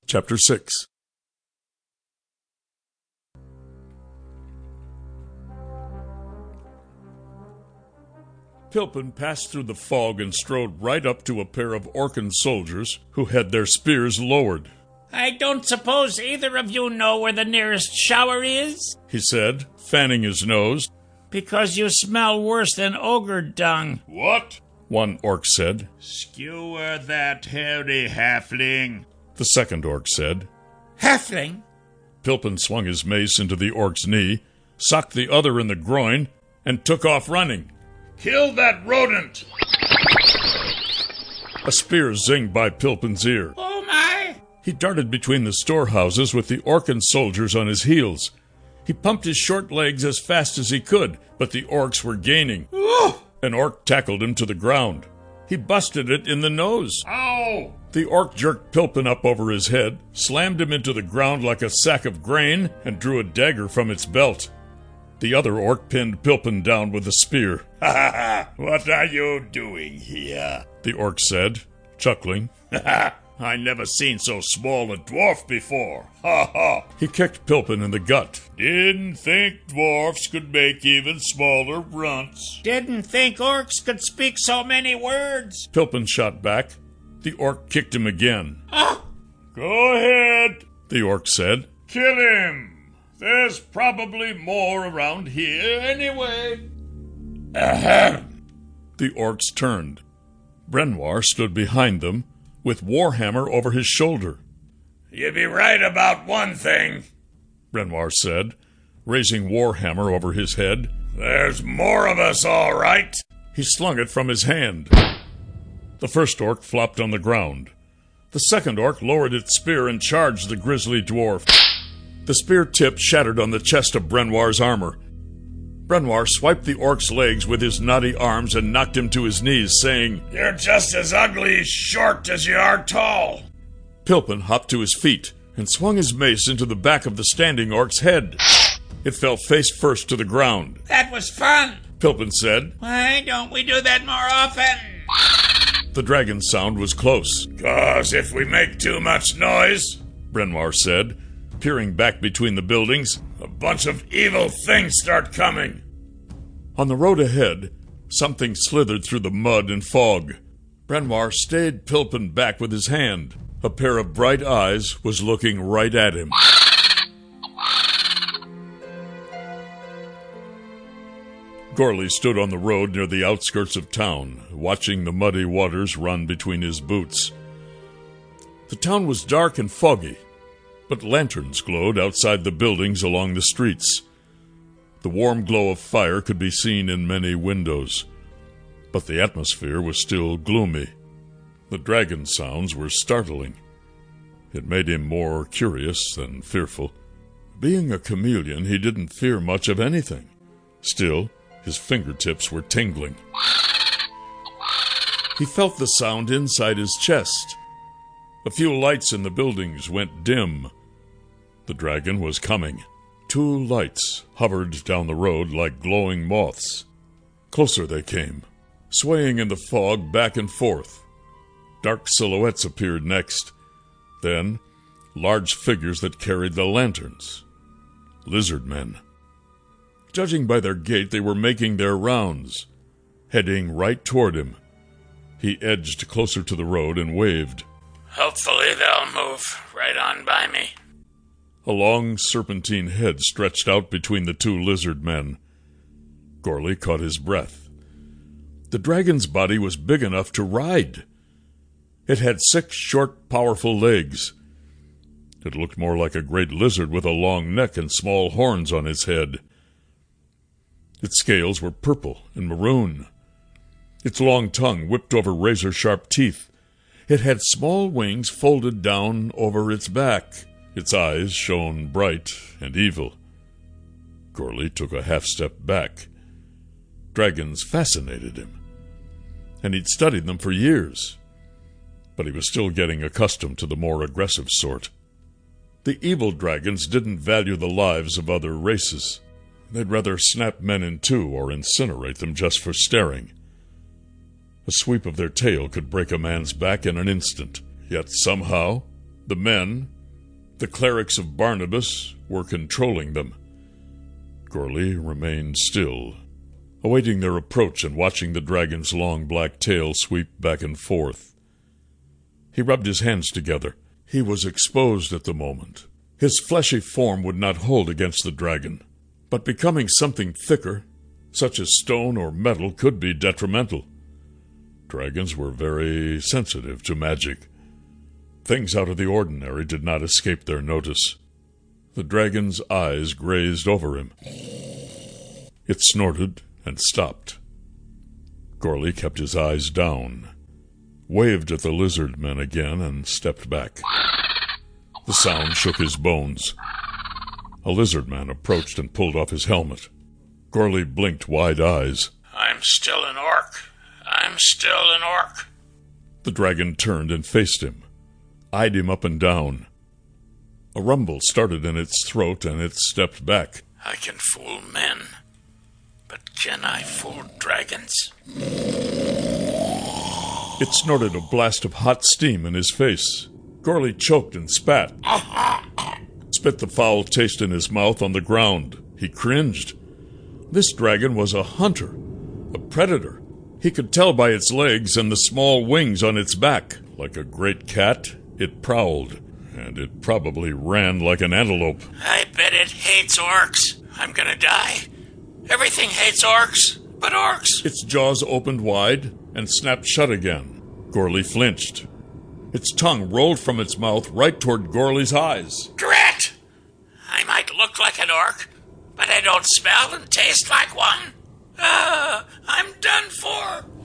Chapter 6. Pilpin passed through the fog and strode right up to a pair of Orcan soldiers who had their spears lowered. "I don't suppose either of you know where the nearest shower is?" he said, fanning his nose. "Because you smell worse than ogre dung." "What?" one orc said. "Skewer that hairy halfling," the second orc said. "Halfling?" Pilpin swung his mace into the orc's knee, socked the other in the groin, and took off running. "Kill that rodent!" A spear zinged by Pilpin's ear. "Oh my!" He darted between the storehouses with the Orcan soldiers on his heels. He pumped his short legs as fast as he could, but the orcs were gaining. An orc tackled him to the ground. He busted it in the nose. "Ow!" The orc jerked Pilpin up over his head, slammed him into the ground like a sack of grain, and drew a dagger from its belt. The other orc pinned Pilpin down with a spear. "Ha ha ha! What are you doing here?" the orc said, chuckling. "Ha ha! I never seen so small a dwarf before. Ha ha!" He kicked Pilpin in the gut. "Didn't think dwarfs could make even smaller runts." "Didn't think orcs could speak so many words." Pilpin shot back. The orc kicked him again. "Go ahead," the orc said. "Kill him. There's probably more around here anyway." Ahem! The orcs turned. Brenoir stood behind them, with Warhammer over his shoulder. "You be right about one thing," Brenoir said, raising Warhammer over his head. "There's more of us, all right." He slung it from his hand. The first orc flopped on the ground. The second orc lowered its spear and charged the grisly dwarf. The spear tip shattered on the chest of Brenoir's armor. Brenoir swiped the orc's legs with his knotty arms and knocked him to his knees, saying, "You're just as ugly short as you are tall." Pilpin hopped to his feet and swung his mace into the back of the standing orc's head. It fell face first to the ground. "That was fun," Pilpin said. "Why don't we do that more often?" The dragon sound was close. "'Cause if we make too much noise," Brenoir said, peering back between the buildings, "a bunch of evil things start coming." On the road ahead, something slithered through the mud and fog. Brenoir stayed Pilpin back with his hand. A pair of bright eyes was looking right at him. Gorley stood on the road near the outskirts of town, watching the muddy waters run between his boots. The town was dark and foggy, but lanterns glowed outside the buildings along the streets. The warm glow of fire could be seen in many windows, but the atmosphere was still gloomy. The dragon sounds were startling. It made him more curious than fearful. Being a chameleon, he didn't fear much of anything. Still, his fingertips were tingling. He felt the sound inside his chest. A few lights in the buildings went dim. The dragon was coming. 2 lights hovered down the road like glowing moths. Closer they came, swaying in the fog back and forth. Dark silhouettes appeared next. Then, large figures that carried the lanterns. Lizard men. Judging by their gait, they were making their rounds, heading right toward him. He edged closer to the road and waved. "Hopefully they'll move right on by me." A long serpentine head stretched out between the 2 lizard men. Gorley caught his breath. The dragon's body was big enough to ride. It had 6 short, powerful legs. It looked more like a great lizard with a long neck and small horns on its head. Its scales were purple and maroon. Its long tongue whipped over razor-sharp teeth. It had small wings folded down over its back. Its eyes shone bright and evil. Gorley took a half-step back. Dragons fascinated him, and he'd studied them for years. But he was still getting accustomed to the more aggressive sort. The evil dragons didn't value the lives of other races. They'd rather snap men in two or incinerate them just for staring. A sweep of their tail could break a man's back in an instant. Yet somehow, the men The clerics of Barnabas were controlling them. Gorley remained still, awaiting their approach and watching the dragon's long black tail sweep back and forth. He rubbed his hands together. He was exposed at the moment. His fleshy form would not hold against the dragon, but becoming something thicker, such as stone or metal, could be detrimental. Dragons were very sensitive to magic. Things out of the ordinary did not escape their notice. The dragon's eyes grazed over him. It snorted and stopped. Gorley kept his eyes down, waved at the lizard men again, and stepped back. The sound shook his bones. A lizard man approached and pulled off his helmet. Gorley blinked wide eyes. I'm still an orc. I'm still an orc. The dragon turned and faced him, eyed him up and down. A rumble started in its throat, and it stepped back. I can fool men, but can I fool dragons? It snorted a blast of hot steam in his face. Gorley choked and spat. Spit the foul taste in his mouth on the ground. He cringed. This dragon was a hunter, a predator. He could tell by its legs and the small wings on its back. Like a great cat, it prowled, and it probably ran like an antelope. I bet it hates orcs. I'm gonna die. Everything hates orcs, but orcs. Its jaws opened wide and snapped shut again. Gorley flinched. Its tongue rolled from its mouth right toward Gorley's eyes. Drat! I might look like an orc, but I don't smell and taste like one. I'm done for.